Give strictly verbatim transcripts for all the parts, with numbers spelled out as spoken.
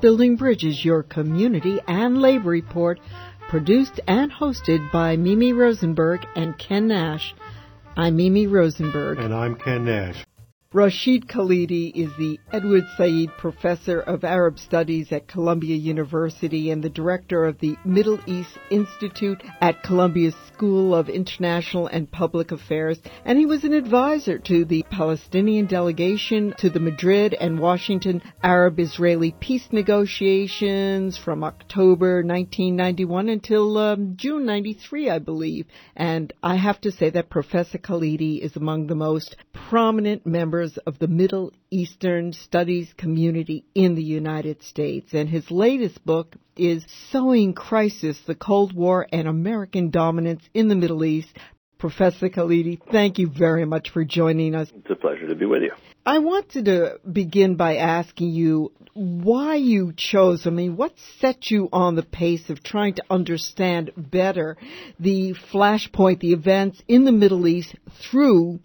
Building Bridges, your community and labor report, produced and hosted by Mimi Rosenberg and Ken Nash. I'm Mimi Rosenberg. And I'm Ken Nash. Rashid Khalidi is the Edward Said Professor of Arab Studies at Columbia University and the director of the Middle East Institute at Columbia School of International and Public Affairs, and he was an advisor to the Palestinian delegation to the Madrid and Washington Arab-Israeli peace negotiations from October nineteen ninety-one until um, June ninety-three, I believe. And I have to say that Professor Khalidi is among the most prominent members of the Middle Eastern Studies community in the United States. And his latest book is Sowing Crisis, the Cold War and American Dominance in the Middle East. Professor Khalidi, thank you very much for joining us. It's a pleasure to be with you. I wanted to begin by asking you why you chose, I mean, what set you on the pace of trying to understand better the flashpoint, the events in the Middle East through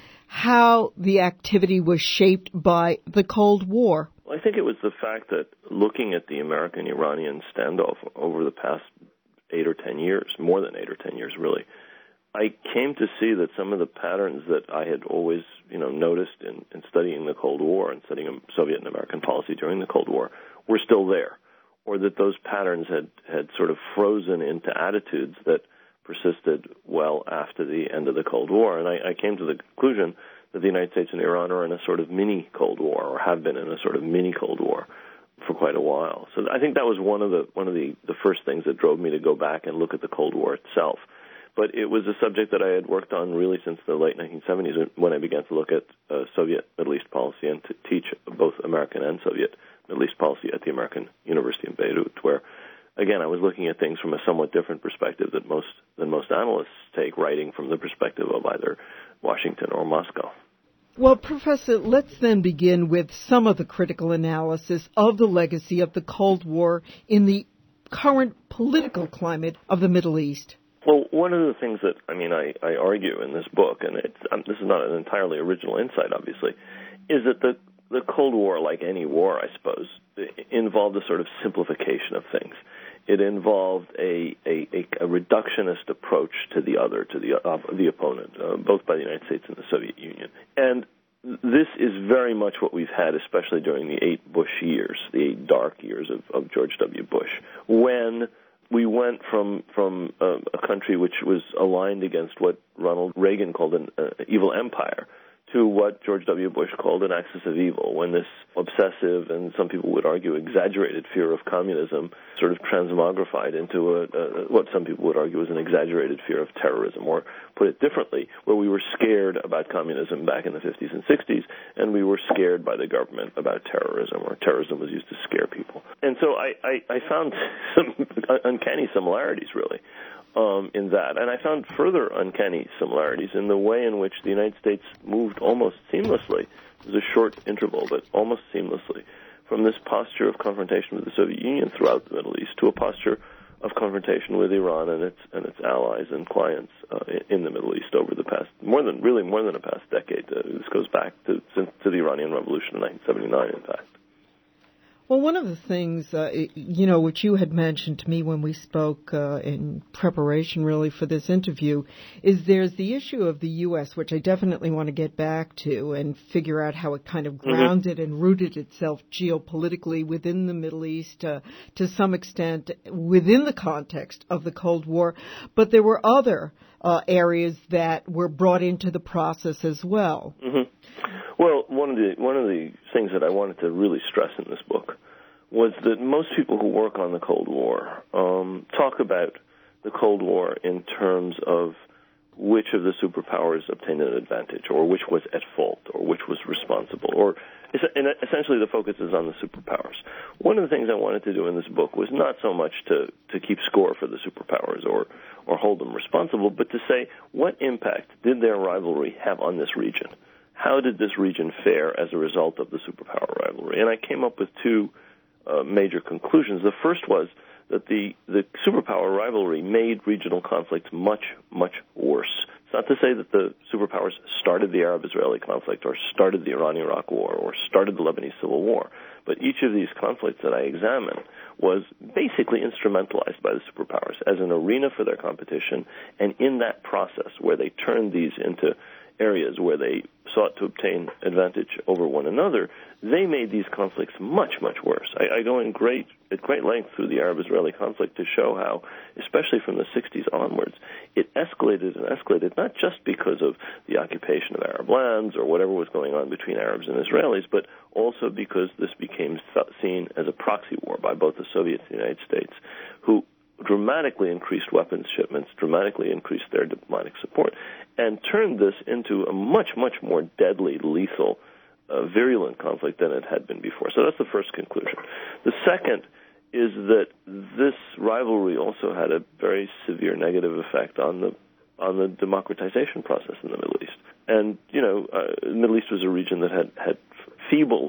how the activity was shaped by the Cold War? Well, I think it was the fact that looking at the American-Iranian standoff over the past eight or ten years, more than eight or ten years really, I came to see that some of the patterns that I had always, you know, noticed in, in studying the Cold War and studying Soviet and American policy during the Cold War were still there, or that those patterns had, had sort of frozen into attitudes that persisted well after the end of the Cold War. And I, I came to the conclusion that the United States and Iran are in a sort of mini Cold War, or have been in a sort of mini Cold War for quite a while. So I think that was one of the one of the, the first things that drove me to go back and look at the Cold War itself. But it was a subject that I had worked on really since the late nineteen seventies when I began to look at uh, Soviet Middle East policy and to teach both American and Soviet Middle East policy at the American University in Beirut, where again, I was looking at things from a somewhat different perspective that most than most analysts take, writing from the perspective of either Washington or Moscow. Well, Professor, let's then begin with some of the critical analysis of the legacy of the Cold War in the current political climate of the Middle East. Well, one of the things that, I mean, I, I argue in this book, and it's, um, this is not an entirely original insight, obviously, is that the, the Cold War, like any war, I suppose, involved a sort of simplification of things. It involved a, a, a, a reductionist approach to the other, to the uh, the opponent, uh, both by the United States and the Soviet Union. And this is very much what we've had, especially during the eight Bush years, the eight dark years of, of George W. Bush, when we went from from uh, a country which was aligned against what Ronald Reagan called an uh, evil empire to what George W. Bush called an axis of evil, when this obsessive and some people would argue exaggerated fear of communism sort of transmogrified into a, a, what some people would argue was an exaggerated fear of terrorism, or put it differently, where we were scared about communism back in the fifties and sixties, and we were scared by the government about terrorism, or terrorism was used to scare people. And so I, I, I found some uncanny similarities, really. Um, in that. And I found further uncanny similarities in the way in which the United States moved almost seamlessly, it was a short interval, but almost seamlessly, from this posture of confrontation with the Soviet Union throughout the Middle East to a posture of confrontation with Iran and its and its allies and clients uh, in the Middle East over the past, more than, really more than a past decade. Uh, this goes back to, to the Iranian Revolution in nineteen seventy-nine, in fact. Well, one of the things, uh, you know, which you had mentioned to me when we spoke uh, in preparation, really, for this interview, is there's the issue of the U S, which I definitely want to get back to and figure out how it kind of grounded mm-hmm. and rooted itself geopolitically within the Middle East uh, to some extent within the context of the Cold War. But there were other uh, areas that were brought into the process as well. Mm-hmm. Well, one of the one of the things that I wanted to really stress in this book was that most people who work on the Cold War um, talk about the Cold War in terms of which of the superpowers obtained an advantage, or which was at fault, or which was responsible, or and essentially the focus is on the superpowers. One of the things I wanted to do in this book was not so much to, to keep score for the superpowers or, or hold them responsible, but to say, what impact did their rivalry have on this region? How did this region fare as a result of the superpower rivalry? And I came up with two uh, major conclusions. The first was that the, the superpower rivalry made regional conflicts much, much worse. It's not to say that the superpowers started the Arab-Israeli conflict or started the Iran-Iraq war or started the Lebanese Civil War, but each of these conflicts that I examine was basically instrumentalized by the superpowers as an arena for their competition, and in that process where they turned these into areas where they sought to obtain advantage over one another, they made these conflicts much, much worse. I, I go in great at great length through the Arab-Israeli conflict to show how, especially from the sixties onwards, it escalated and escalated, not just because of the occupation of Arab lands or whatever was going on between Arabs and Israelis, but also because this became seen as a proxy war by both the Soviets and the United States, who dramatically increased weapons shipments, dramatically increased their diplomatic support, and turned this into a much, much more deadly, lethal, uh, virulent conflict than it had been before. So that's the first conclusion. The second is that this rivalry also had a very severe negative effect on the on the democratization process in the Middle East. And, you know, uh, the Middle East was a region that had, had feeble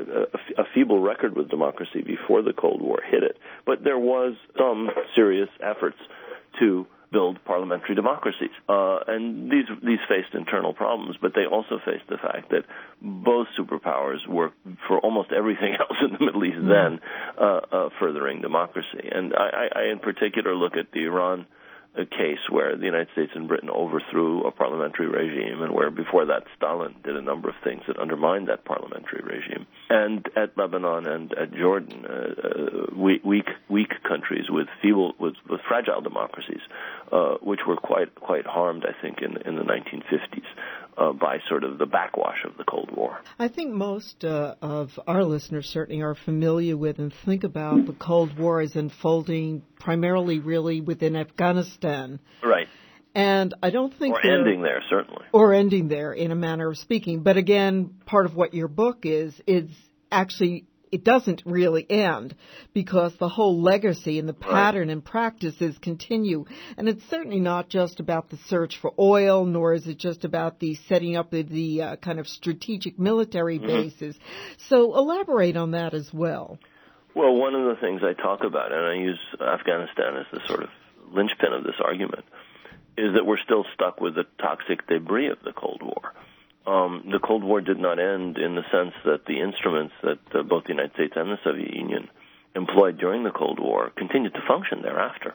a feeble record with democracy before the Cold War hit it, but there was some serious efforts to build parliamentary democracies, uh, and these these faced internal problems, but they also faced the fact that both superpowers were, for almost everything else in the Middle East then, uh, uh, furthering democracy. And I, I, in particular, look at the Iran a case where the United States and Britain overthrew a parliamentary regime, and where before that Stalin did a number of things that undermined that parliamentary regime. And at Lebanon and at Jordan, uh, uh, weak weak countries with feeble with, with fragile democracies, uh, which were quite quite harmed, I think, in in the nineteen fifties. Uh, by sort of the backwash of the Cold War. I think most uh, of our listeners certainly are familiar with and think about the Cold War as unfolding primarily really within Afghanistan. Right. And I don't think Or ending there, certainly. Or ending there, in a manner of speaking. But again, part of what your book is, is actually it doesn't really end, because the whole legacy and the pattern right. and practices continue. And it's certainly not just about the search for oil, nor is it just about the setting up of the uh, kind of strategic military mm-hmm. bases. So elaborate on that as well. Well, one of the things I talk about, and I use Afghanistan as the sort of linchpin of this argument, is that we're still stuck with the toxic debris of the Cold War. Um, the Cold War did not end in the sense that the instruments that uh, both the United States and the Soviet Union employed during the Cold War continued to function thereafter.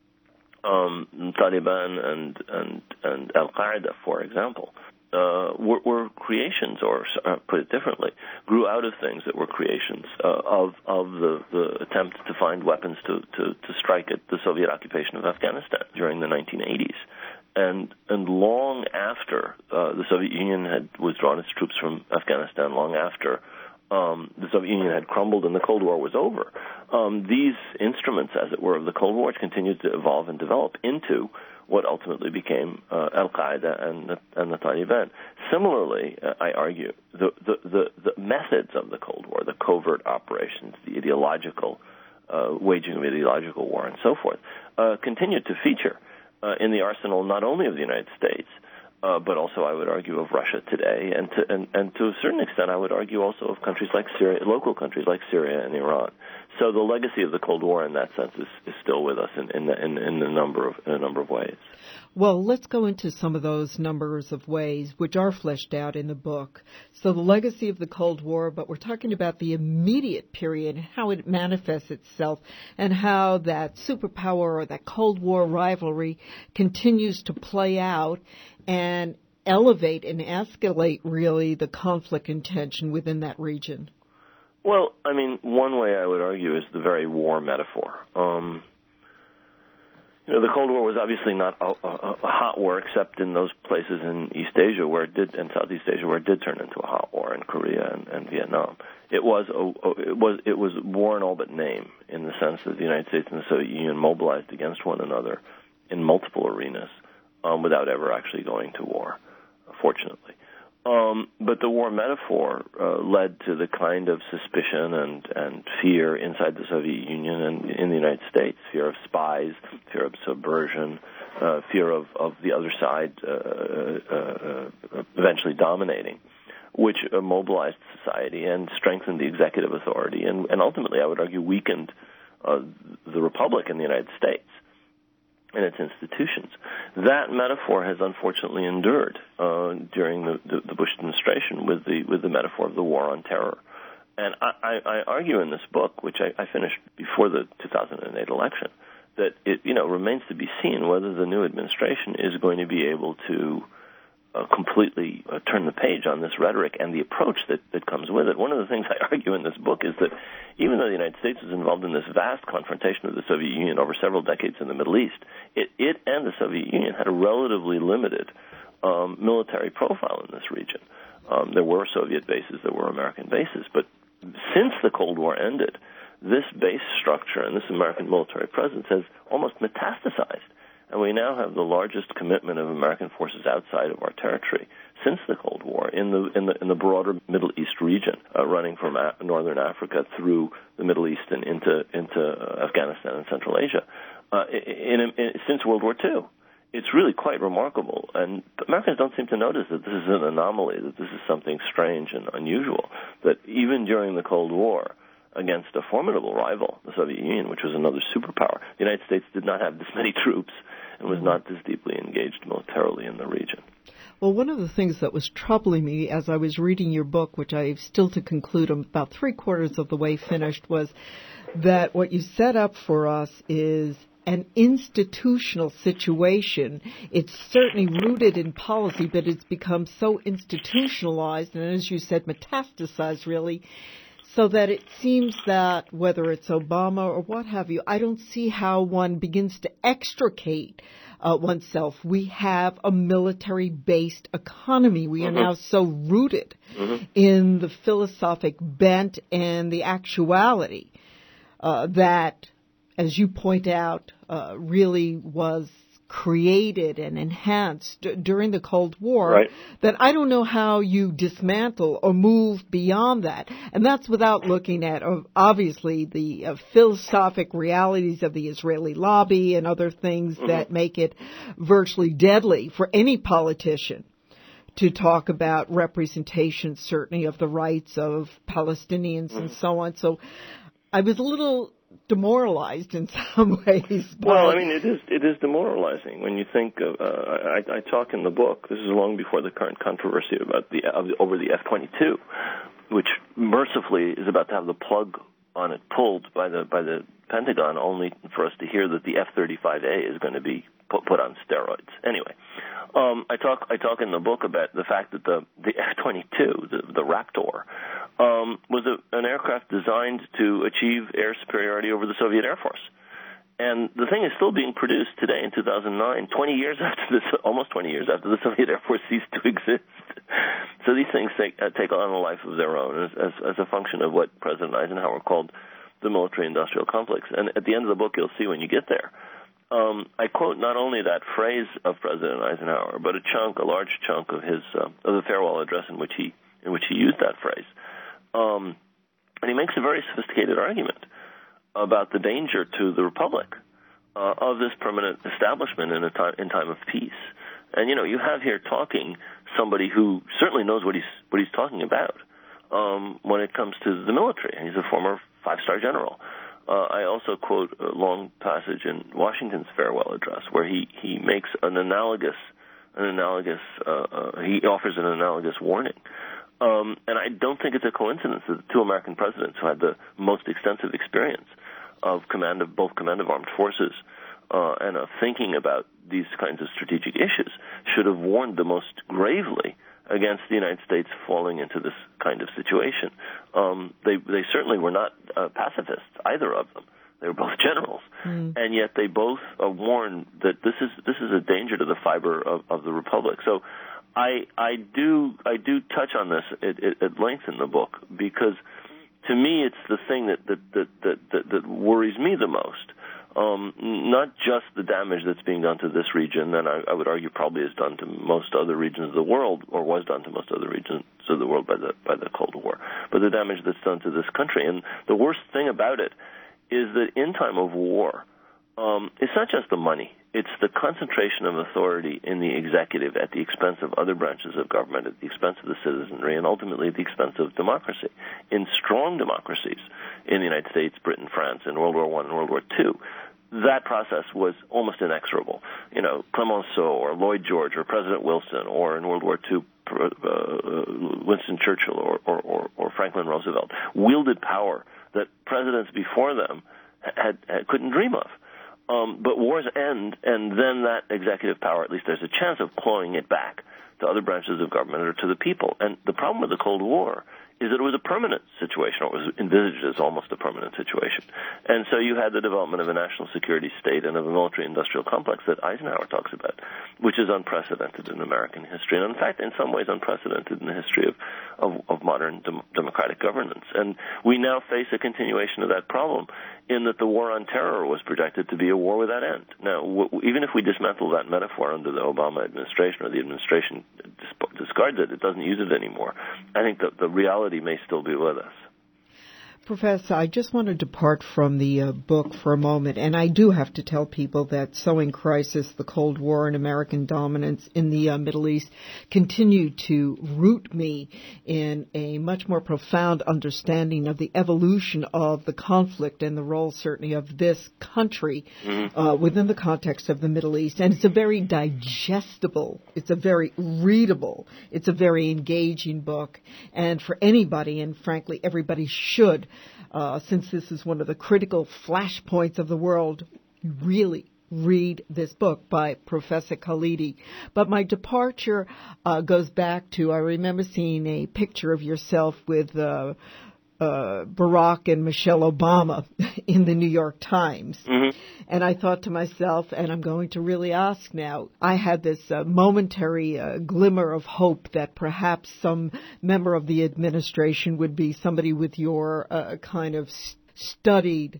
Um, Taliban and and and Al-Qaeda, for example, uh, were, were creations, or uh, put it differently, grew out of things that were creations uh, of of the, the attempt to find weapons to, to, to strike at the Soviet occupation of Afghanistan during the nineteen eighties. And and long after uh, the Soviet Union had withdrawn its troops from Afghanistan, long after um, the Soviet Union had crumbled and the Cold War was over, um, these instruments, as it were, of the Cold War continued to evolve and develop into what ultimately became uh, Al-Qaeda and the, and the Taliban. Similarly, uh, I argue, the, the, the, the methods of the Cold War, the covert operations, the ideological uh, waging of ideological war and so forth, uh, continued to feature Uh, in the arsenal not only of the United States, uh, but also, I would argue, of Russia today, and to, and, and to a certain extent, I would argue also of countries like Syria, local countries like Syria and Iran. So the legacy of the Cold War, in that sense, is, is still with us in in, the, in in a number of in a number of ways. Well, let's go into some of those numbers of ways which are fleshed out in the book. So the legacy of the Cold War, but we're talking about the immediate period, how it manifests itself, and how that superpower or that Cold War rivalry continues to play out and elevate and escalate, really, the conflict and tension within that region. Well, I mean, one way I would argue is the very war metaphor. Um You know, the Cold War was obviously not a, a, a hot war, except in those places in East Asia where it did, and Southeast Asia where it did turn into a hot war, in Korea and, and Vietnam. It was a, it was it was war in all but name, in the sense that the United States and the Soviet Union mobilized against one another in multiple arenas um, without ever actually going to war, fortunately. Um, but the war metaphor uh, led to the kind of suspicion and, and fear inside the Soviet Union and in the United States, fear of spies, fear of subversion, uh, fear of, of the other side uh, uh, uh, eventually dominating, which uh, mobilized society and strengthened the executive authority and, and ultimately, I would argue, weakened uh, the Republic in the United States. and its institutions. That metaphor has unfortunately endured uh, during the, the, the Bush administration with the with the metaphor of the war on terror. And I, I, I argue in this book, which I, I finished before the two thousand eight election, that it you know remains to be seen whether the new administration is going to be able to uh, completely uh, turn the page on this rhetoric and the approach that, that comes with it. One of the things I argue in this book is that even though the United States was involved in this vast confrontation of the Soviet Union over several decades in the Middle East, it, it and the Soviet Union had a relatively limited um, military profile in this region. Um, there were Soviet bases, there were American bases, but since the Cold War ended, this base structure and this American military presence has almost metastasized. And we now have the largest commitment of American forces outside of our territory since the Cold War in the in the in the broader Middle East region, uh, running from a- northern Africa through the Middle East and into into uh, Afghanistan and Central Asia, uh, in, in, in, since World War Two. It's really quite remarkable, and Americans don't seem to notice that this is an anomaly, that this is something strange and unusual, that even during the Cold War, against a formidable rival, the Soviet Union, which was another superpower, the United States did not have this many troops and was not this deeply engaged militarily in the region. Well, one of the things that was troubling me as I was reading your book, which I still to conclude, I'm about three quarters of the way finished, was that what you set up for us is an institutional situation. It's certainly rooted in policy, but it's become so institutionalized and, as you said, metastasized, really, so that it seems that whether it's Obama or what have you, I don't see how one begins to extricate uh, oneself. We have a military-based economy. We mm-hmm. are now so rooted mm-hmm. in the philosophic bent and the actuality uh, that, as you point out, uh, really was created and enhanced d- during the Cold War, right. that I don't know how you dismantle or move beyond that. And that's without looking at, uh, obviously, the uh, philosophic realities of the Israeli lobby and other things mm-hmm. that make it virtually deadly for any politician to talk about representation, certainly, of the rights of Palestinians mm-hmm. and so on. So I was a little demoralized in some ways. Well, I mean, it is it is demoralizing when you think of. Uh, I, I talk in the book. This is long before the current controversy about the uh, over the F twenty-two, which mercifully is about to have the plug on it pulled by the by the Pentagon, only for us to hear that the F thirty-five A is going to be put, put on steroids. Anyway, um, I talk I talk in the book about the fact that the the F twenty-two, the, the Raptor, um, was a, an aircraft designed to achieve air superiority over the Soviet Air Force. And the thing is still being produced today in two thousand nine, twenty years after this, almost twenty years after the Soviet Air Force ceased to exist. So these things take, uh, take on a life of their own as, as, as a function of what President Eisenhower called the military-industrial complex. And at the end of the book, you'll see when you get there, um, I quote not only that phrase of President Eisenhower, but a chunk, a large chunk of his uh, of the farewell address in which he in which he used that phrase. Um, and he makes a very sophisticated argument about the danger to the Republic uh, of this permanent establishment in a time in time of peace. And you know, you have here talking somebody who certainly knows what he's what he's talking about um, when it comes to the military. He's a former five-star general. Uh, I also quote a long passage in Washington's farewell address where he, he makes an analogous an analogous uh, uh, he offers an analogous warning. Um, and I don't think it's a coincidence that the two American presidents who had the most extensive experience of command of both command of armed forces uh, and of thinking about these kinds of strategic issues should have warned the most gravely against the United States falling into this kind of situation. Um, they they certainly were not uh, pacifists, either of them. They were both generals, mm. and yet they both uh, warned that this is this is a danger to the fiber of, of the Republic. So I I do I do touch on this at, at, at length in the book because to me it's the thing that that that that, that, that worries me the most. Um, not just the damage that's being done to this region, and I, I would argue probably is done to most other regions of the world, or was done to most other regions of the world by the by the Cold War, but the damage that's done to this country. And the worst thing about it is that in time of war, um, it's not just the money. It's the concentration of authority in the executive at the expense of other branches of government, at the expense of the citizenry, and ultimately at the expense of democracy. In strong democracies, in the United States, Britain, France, in World War One and World War Two, that process was almost inexorable. You know, Clemenceau or Lloyd George or President Wilson or in World War Two, uh, Winston Churchill or, or, or, or Franklin Roosevelt wielded power that presidents before them had, had couldn't dream of. Um, but wars end, and then that executive power, at least there's a chance of clawing it back to other branches of government or to the people. And the problem with the Cold War is that it was a permanent situation, or it was envisaged as almost a permanent situation. And so you had the development of a national security state and of a military-industrial complex that Eisenhower talks about, which is unprecedented in American history, and in fact, in some ways, unprecedented in the history of, of, of modern dem- democratic governance. And we now face a continuation of that problem in that the war on terror was projected to be a war without end. Now, w- even if we dismantle that metaphor under the Obama administration, or the administration dis- discards it, it doesn't use it anymore, I think that the reality may still be with us. Professor, I just want to depart from the uh, book for a moment, and I do have to tell people that Sowing Crisis, the Cold War and American Dominance in the uh, Middle East continue to root me in a much more profound understanding of the evolution of the conflict and the role, certainly, of this country mm-hmm. uh, within the context of the Middle East. And it's a very digestible, it's a very readable, it's a very engaging book. And for anybody, and frankly, everybody should, Uh, since this is one of the critical flashpoints of the world, really read this book by Professor Khalidi. But my departure uh, goes back to, I remember seeing a picture of yourself with uh, uh, Barack and Michelle Obama in the New York Times. Mm-hmm. And I thought to myself, and I'm going to really ask now, I had this uh, momentary uh, glimmer of hope that perhaps some member of the administration would be somebody with your uh, kind of st- studied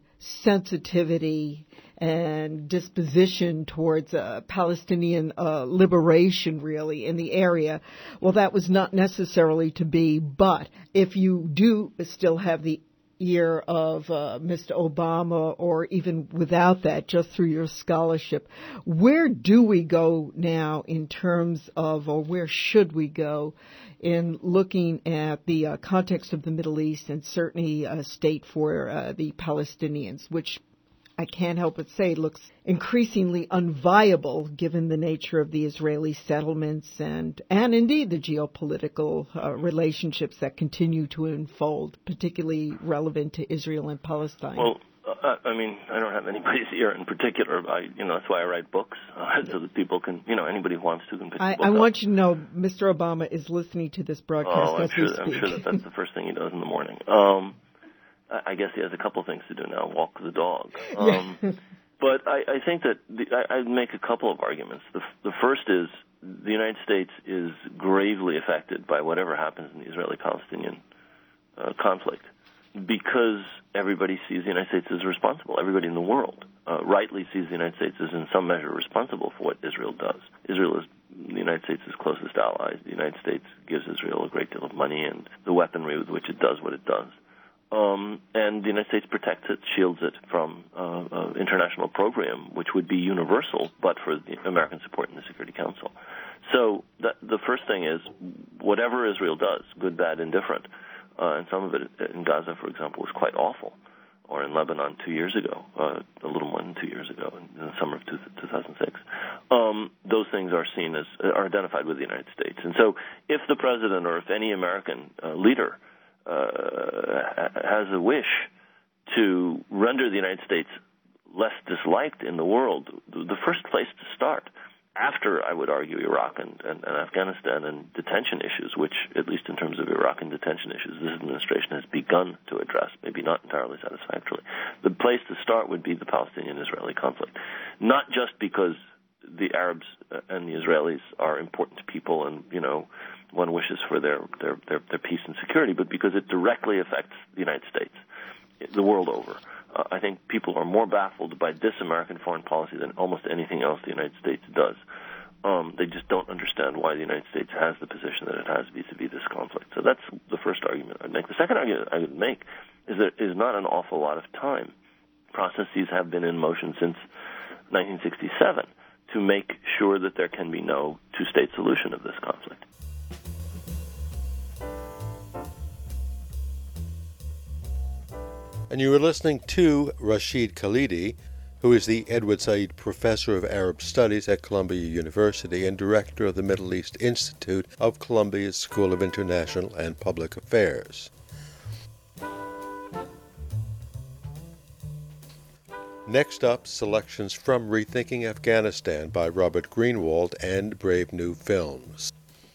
sensitivity and disposition towards uh, Palestinian uh, liberation, really, in the area. Well, that was not necessarily to be, but if you do still have the ear of uh, Mister Obama, or even without that, just through your scholarship, where do we go now in terms of, or where should we go in looking at the uh, context of the Middle East, and certainly a state for uh, the Palestinians, which I can't help but say looks increasingly unviable given the nature of the Israeli settlements and, and indeed the geopolitical uh, relationships that continue to unfold, particularly relevant to Israel and Palestine? Well, uh, I mean, I don't have anybody's ear in particular. I, you know, that's why I write books, uh, so that people can, you know, anybody who wants to can pick I, the book I up. want you to know Mister Obama is listening to this broadcast oh, I'm as sure, we speak. I'm sure that that's the first thing he does in the morning. Um, I guess he has a couple things to do now, walk the dog. Um, yeah. But I, I think that the, I, I'd make a couple of arguments. The, the first is the United States is gravely affected by whatever happens in the Israeli-Palestinian uh, conflict, because everybody sees the United States as responsible. Everybody in the world uh, rightly sees the United States as in some measure responsible for what Israel does. Israel is the United States' closest ally. The United States gives Israel a great deal of money and the weaponry with which it does what it does. Um, and the United States protects it, shields it from uh, uh, international program, which would be universal, but for the American support in the Security Council. So the, the first thing is, whatever Israel does, good, bad, indifferent, uh, and some of it in Gaza, for example, was quite awful, or in Lebanon two years ago, uh, a little more than two years ago, in, in the summer of two, two thousand six. Um, those things are seen as, are identified with the United States. And so if the president or if any American uh, leader Uh, has a wish to render the United States less disliked in the world, the first place to start, after, I would argue, Iraq and, and, and Afghanistan and detention issues, which, at least in terms of Iraq and detention issues, this administration has begun to address, maybe not entirely satisfactorily. The place to start would be the Palestinian-Israeli conflict, not just because the Arabs and the Israelis are important people and, you know, one wishes for their, their, their, their peace and security, but because it directly affects the United States, the world over. Uh, I think people are more baffled by this American foreign policy than almost anything else the United States does. Um, they just don't understand why the United States has the position that it has vis-a-vis this conflict. So that's the first argument I'd make. The second argument I would make is that it is not an awful lot of time. Processes have been in motion since nineteen sixty-seven to make sure that there can be no two-state solution of this conflict. And you were listening to Rashid Khalidi, who is the Edward Said Professor of Arab Studies at Columbia University and Director of the Middle East Institute of Columbia's School of International and Public Affairs. Next up, selections from Rethinking Afghanistan by Robert Greenwald and Brave New Films.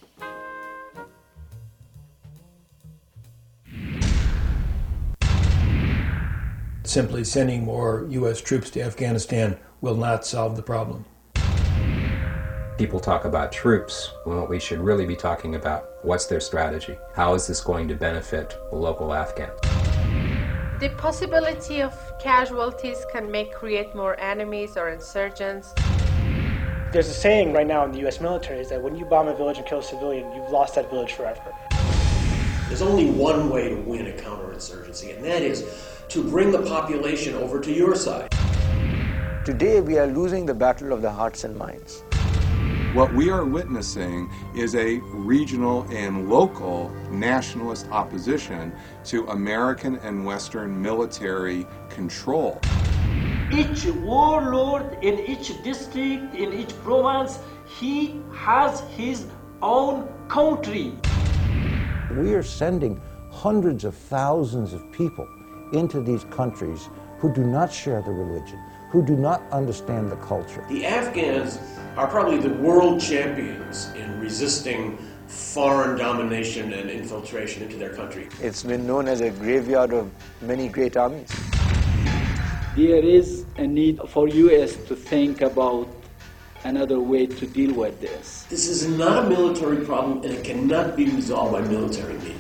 Simply sending more U S troops to Afghanistan will not solve the problem. People talk about troops when what we should really be talking about, what's their strategy? How is this going to benefit the local Afghans? The possibility of casualties can make create more enemies or insurgents. There's a saying right now in the U S military is that when you bomb a village and kill a civilian, you've lost that village forever. There's only one way to win a counterinsurgency, and that is to bring the population over to your side. Today we are losing the battle of the hearts and minds. What we are witnessing is a regional and local nationalist opposition to American and Western military control. Each warlord in each district, in each province, he has his own country. We are sending hundreds of thousands of people into these countries who do not share the religion, who do not understand the culture. The Afghans are probably the world champions in resisting foreign domination and infiltration into their country. It's been known as a graveyard of many great armies. There is a need for U S to think about another way to deal with this. This is not a military problem, and it cannot be resolved by military means.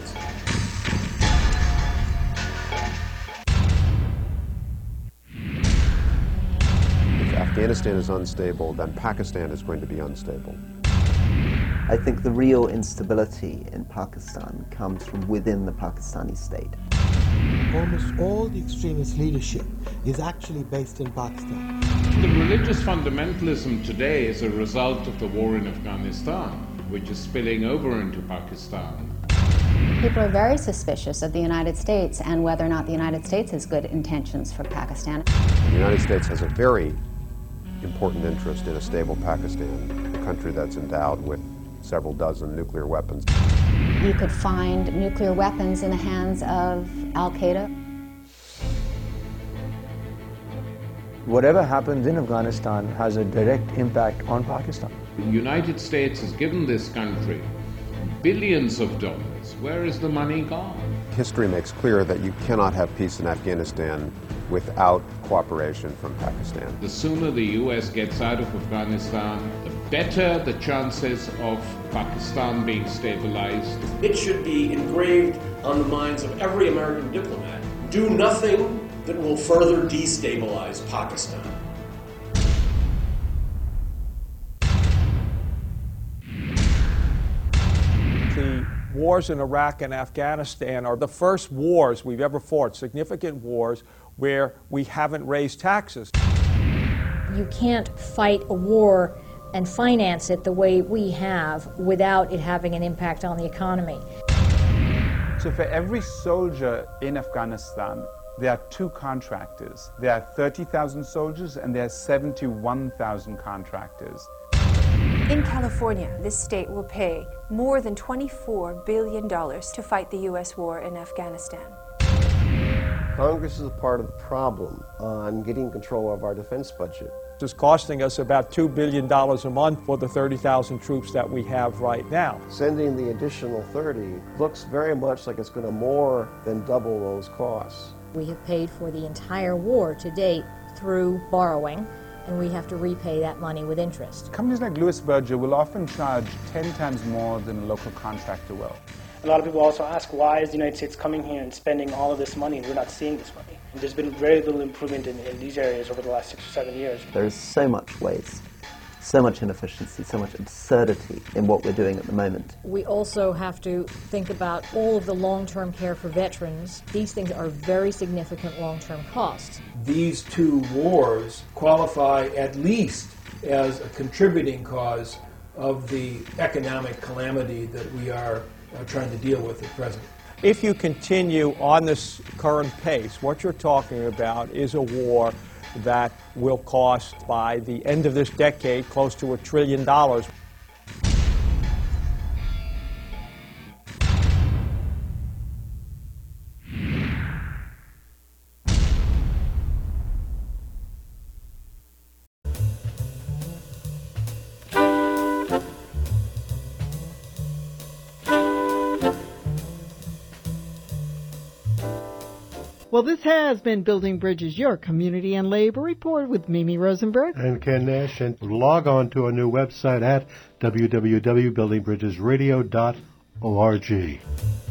Afghanistan is unstable, then Pakistan is going to be unstable. I think the real instability in Pakistan comes from within the Pakistani state. Almost all the extremist leadership is actually based in Pakistan. The religious fundamentalism today is a result of the war in Afghanistan, which is spilling over into Pakistan. People are very suspicious of the United States and whether or not the United States has good intentions for Pakistan. The United States has a very important interest in a stable Pakistan, a country that's endowed with several dozen nuclear weapons. You could find nuclear weapons in the hands of Al-Qaeda. Whatever happens in Afghanistan has a direct impact on Pakistan. The United States has given this country billions of dollars. Where is the money gone? History makes clear that you cannot have peace in Afghanistan without cooperation from Pakistan. The sooner the U S gets out of Afghanistan, the better the chances of Pakistan being stabilized. It should be engraved on the minds of every American diplomat. Do nothing that will further destabilize Pakistan. The wars in Iraq and Afghanistan are the first wars we've ever fought, significant wars, where we haven't raised taxes. You can't fight a war and finance it the way we have without it having an impact on the economy. So for every soldier in Afghanistan, there are two contractors. There are thirty thousand soldiers and there are seventy-one thousand contractors. In California, this state will pay more than twenty-four billion dollars to fight the U S war in Afghanistan. Congress is a part of the problem on getting control of our defense budget. It's costing us about two billion dollars a month for the thirty thousand troops that we have right now. Sending the additional thirty looks very much like it's going to more than double those costs. We have paid for the entire war to date through borrowing, and we have to repay that money with interest. Companies like Louis Berger will often charge ten times more than a local contractor will. A lot of people also ask, why is the United States coming here and spending all of this money and we're not seeing this money? And there's been very little improvement in, in these areas over the last six or seven years. There is so much waste, so much inefficiency, so much absurdity in what we're doing at the moment. We also have to think about all of the long-term care for veterans. These things are very significant long-term costs. These two wars qualify at least as a contributing cause of the economic calamity that we are uh, trying to deal with at present. If you continue on this current pace, what you're talking about is a war that will cost, by the end of this decade, close to a trillion dollars. Well, this has been Building Bridges, your community and labor report with Mimi Rosenberg and Ken Nash. And log on to our new website at w w w dot building bridges radio dot org.